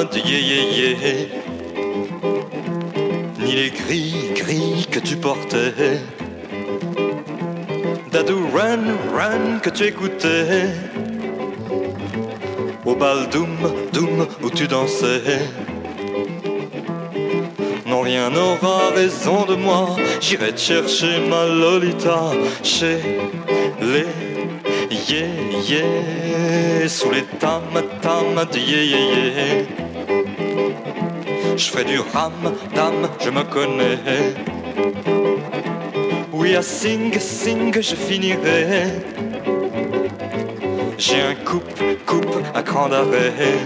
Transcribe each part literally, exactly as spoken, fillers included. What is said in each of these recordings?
de yé yé yé, ni les gris gris que tu portais, Dadou Run Run que tu écoutais, au bal Doum Doum où tu dansais. Non, rien n'aura raison de moi, j'irai te chercher ma Lolita chez les yé yé, sous les tam tam de yé yé yé. Je ferai du ram dam, je me connais. Oui, à sing sing je finirai. J'ai un coupe coupe à cran d'arrêt.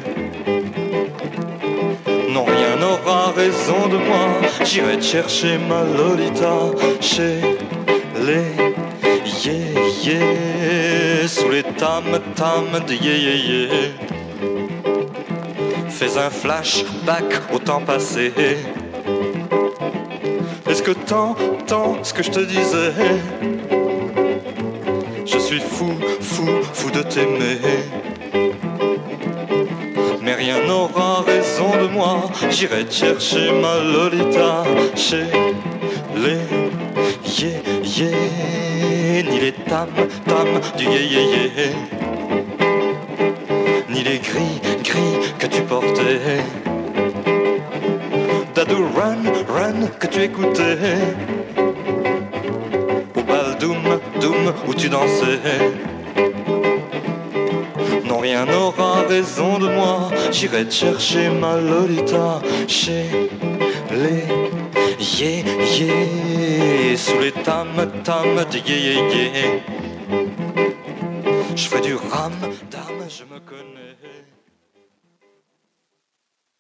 Non, rien n'aura raison de moi, j'irai te chercher ma Lolita chez les yé yé, sous les tam tam de yé yé yé. Fais un flashback au temps passé. Est-ce que t'entends ce que je te disais? Je suis fou, fou, fou de t'aimer. Mais rien n'aura raison de moi, j'irai te chercher ma Lolita chez les yé yé, ni les tam tam du yé yé yé, ni les gris gris que tu portais, Dadou Run Run que tu écoutais, au bal Doum Doum où tu dansais. Non, rien n'aura raison de moi, j'irai te chercher ma Lolita chez les yé yé, sous les tam tam de yé yé yé. Je fais du ram dam, je me connais.